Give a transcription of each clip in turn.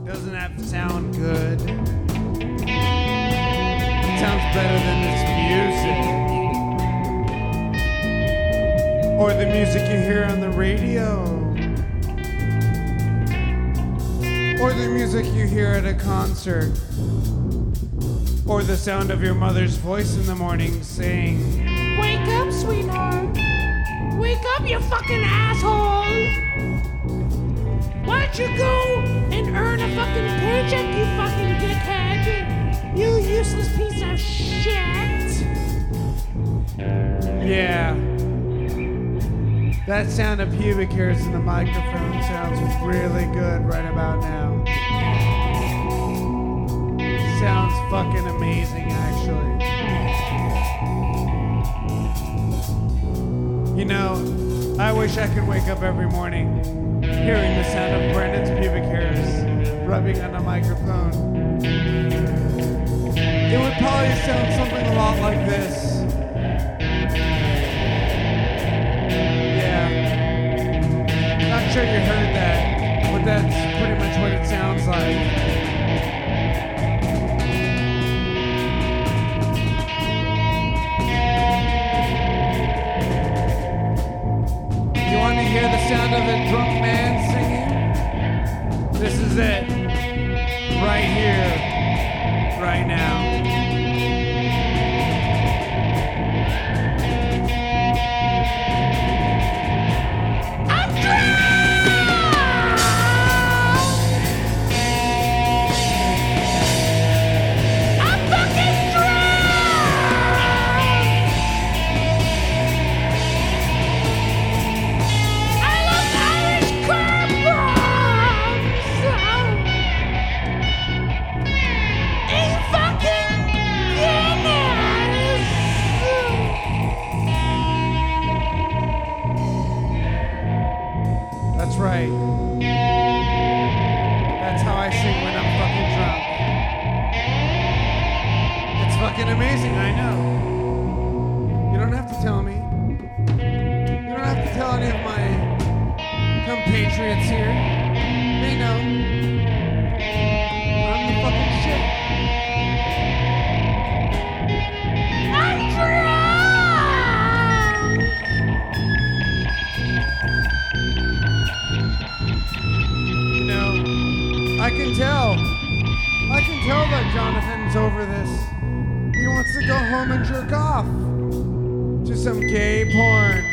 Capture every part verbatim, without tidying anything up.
Doesn't have to sound good. It sounds better than this music. Or the music you hear on the radio. Or the music you hear at a concert. Or the sound of your mother's voice in the morning saying, "Wake up, sweetheart. Wake up, you fucking asshole. Why don't you go and earn a fucking paycheck, you fucking dickhead? You useless piece of shit." Yeah. That sound of pubic hairs in the microphone sounds really good right about now. Sounds fucking amazing, actually. You know, I wish I could wake up every morning hearing the sound of Brendan's pubic hairs rubbing on a microphone. It would probably sound something a lot like this. Yeah. Not sure you heard that, but that's pretty much what it sounds like. You want to hear the sound of a drunk man singing? This is it. Right here. Right now. That's right. That's how I sing when I'm fucking drunk. It's fucking amazing, I know. You don't have to tell me. You don't have to tell any of my compatriots here. They know. I'm the fucking shit. I'm drunk! I can tell. I can tell that Jonathan's over this. He wants to go home and jerk off to some gay porn.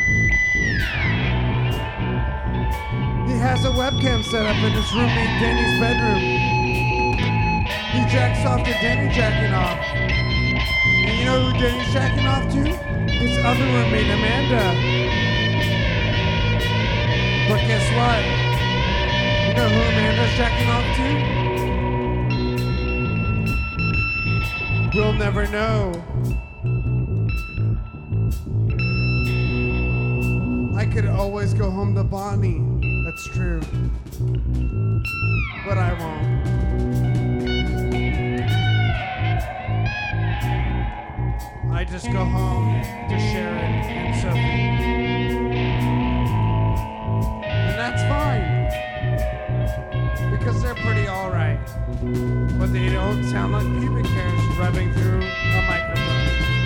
He has a webcam set up in his roommate Denny's bedroom. He jacks off to Denny jacking off. And you know who Denny's jacking off to? His other roommate Amanda. But guess what? You know who Amanda's jacking off to? We'll never know. I could always go home to Bonnie. That's true. But I won't. I just go home to Sharon and Sophie. And that's fine. Because they're pretty alright. But they don't sound like pubic hairs rubbing through a microphone.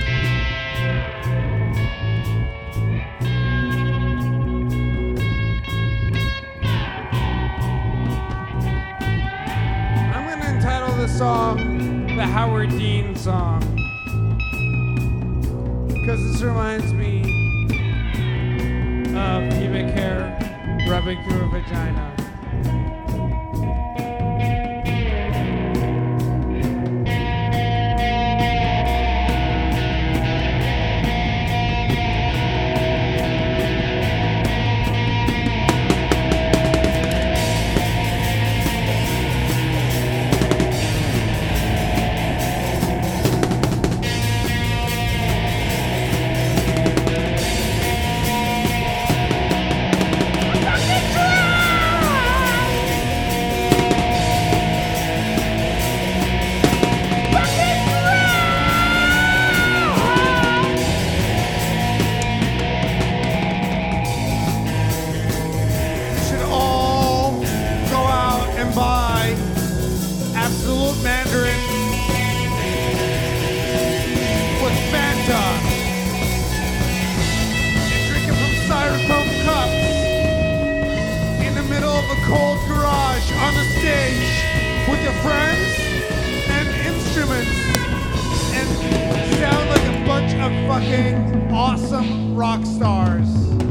I'm gonna entitle the song the Howard Dean song. Because this reminds me of pubic hair rubbing through a vagina. Fucking fucking awesome rock stars.